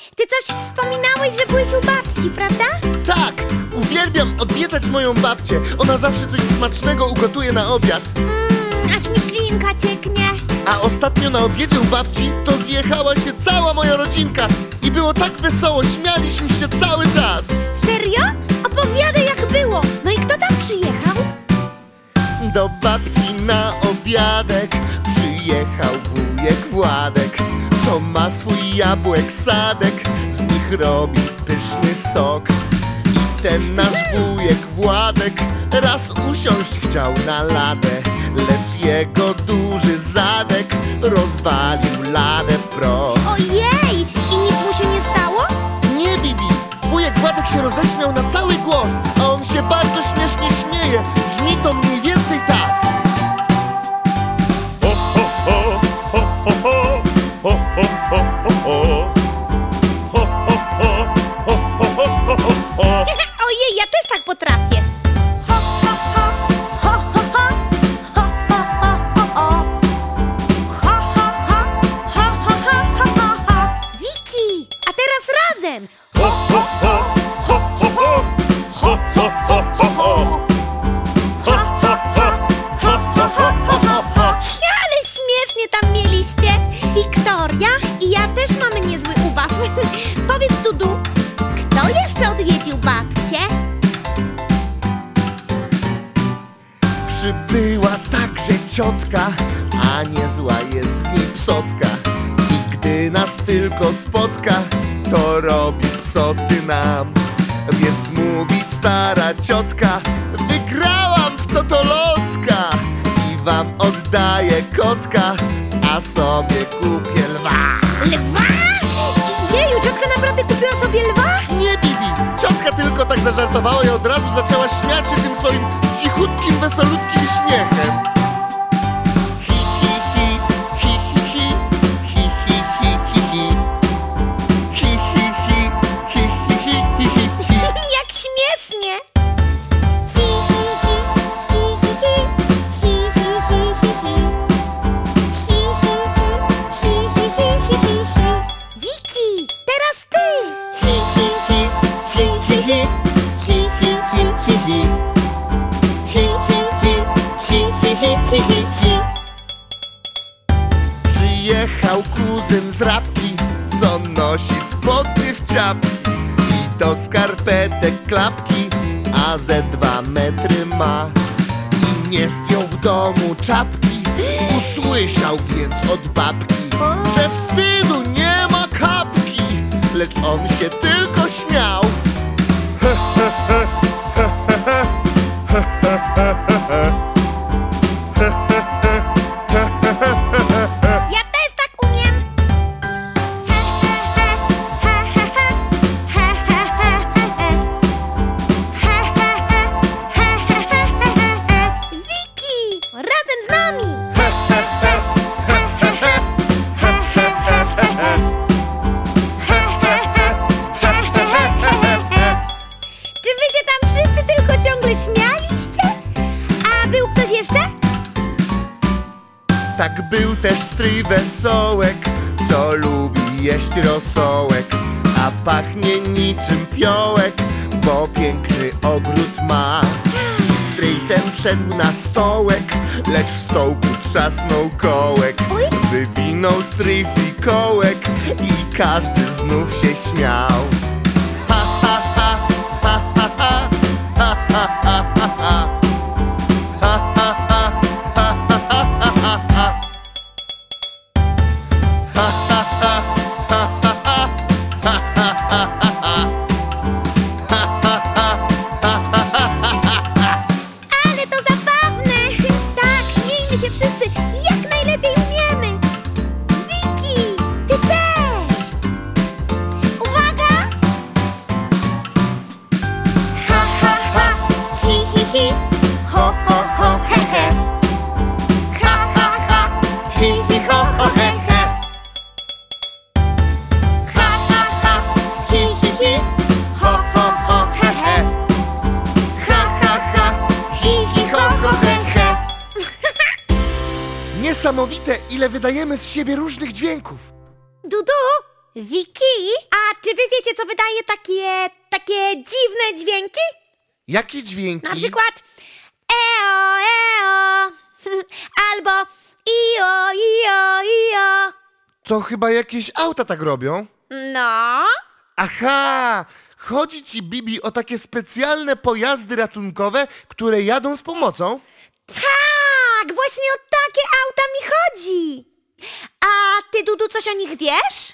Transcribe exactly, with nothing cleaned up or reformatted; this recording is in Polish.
ty coś wspominałeś, że byłeś u babci, prawda? Tak, uwielbiam odwiedzać moją babcię. Ona zawsze coś smacznego ugotuje na obiad. Mmm, aż mi ślinka cieknie. A ostatnio na obiedzie u babci to zjechała się cała moja rodzinka. I było tak wesoło, śmialiśmy się cały czas. Serio? Opowiadaj, jak było. No i kto tam przyjechał? Do babci na obiadek przyjechał wujek Władek, co ma swój jabłek sadek, z nich robi pyszny sok. I ten nasz wujek Władek raz usiąść chciał na ladę, lecz jego duży zadek rozwalił ladę w proch. Ojej! I nic mu się nie stało? Nie, Bibi! Wujek Władek się roześmiał na cały głos, a on się bardzo śmiesznie śmieje. Brzmi to mniej więcej tak. Ho, ho, ho, ho, ho, ho, ho, ho, ho, ho, ho. Ho, ho, ho, ho, ho, ho, ho, ho. Ojej, ja też tak potrafię. Ho, ho, ho, ho, ho, ho, ho, ho, ho, ho. Ho, ho, ho, ho, ho, ho, ho, ho. Wiki, a teraz razem. Ho, ho, ho, ho, ho, ho. Ho, ho, ho, ho, ho. Ho, ho, ho, ho, ho, ho, ho, ho. Ale śmiesznie tam mieliście. Wiktoria i ja też mamy niezły ubaw. Powiedz, Dudu, kto jeszcze odwiedził babcię? Przybyła także ciotka, a niezła jest z niej psotka. I gdy nas tylko spotka, to robi psoty nam. Więc mówi stara ciotka: wygrałam w totolotka i wam oddaję kotka, a sobie kupię lwa. Lwa? Jeju, ciotka naprawdę kupiła sobie lwa? Nie, Bibi, ciotka tylko tak zażartowała i od razu zaczęła śmiać się tym swoim cichutkim, wesolutkim śmiechem. Hi, hi, hi, hi, hi, hi, hi, hi, hi, hi, hi. Hi, hi, hi, hi, hi, hi, hi, hi, hi. Jak śmiesznie! Hi, hi, hi, hi, hi, hi, hi, hi, hi, hi, hi. Hi, hi, hi, hi, hi, hi, hi, hi, hi. Wiki, teraz ty! Hi, hi, hi, hi, hi, hi, hi, hi, hi, hi, hi. Hi, hi, hi, hi, hi, hi, hi, hi, hi. Przyjechał kuzyn z Rabki, co nosi spodnie w ciapki i do skarpetek klapki, a ze dwa metry ma. I nie zdjął w domu czapki, usłyszał więc od babki, że wstydu nie ma kapki, lecz on się tylko śmiał. Ja też tak umiem! He, he, he, he, he, he, he, he, he, he, he, he, he, he, he. Wiki, razem z nami! Czy wy się tam wszyscy tylko ciągle śmialiście? A był ktoś jeszcze? Tak był też stryj Wesołek, co lubi jeść rosołek, a pachnie niczym fiołek, bo piękny ogród ma. I stryj ten wszedł na stołek, lecz w stołku trzasnął kołek. Oj. Wywinął stryj fikołek i każdy znów się śmiał. Ha, ha, ha, ha, ha, ha, ha, ha, ha, ha, ha. Ha, ha, ha, ha, ha, ha, ha, ha. Ha, ha, ha, ha, ha, ha, ha, ha, ha, ha. Ha, ha, ha, ha, ha, ha, ha. Ale to zabawne! Tak, śmiejmy się wszyscy jak najlepiej umiemy! Wiki, ty też! Uwaga! Ha, ha, ha, hi, hi, hi, ho, ho, ho, he, he. Ha, ha, ha, hi, hi, ho, ho, he, he. Ha, ha, ha, hi, hi, hi, ho, ho, ho, he, he. Ha, ha, ha, hi, hi, ho, ho, he, he. Niesamowite, ile wydajemy z siebie różnych dźwięków. Dudu, Wiki, a czy wy wiecie, co wydaje takie, takie dziwne dźwięki? Jakie dźwięki? Na przykład eo, eo, albo io, io, io. To chyba jakieś auta tak robią. No, Aha! Chodzi ci, Bibi, o takie specjalne pojazdy ratunkowe, które jadą z pomocą? tak, właśnie o takie auta mi chodzi. A ty, Dudu, coś o nich wiesz?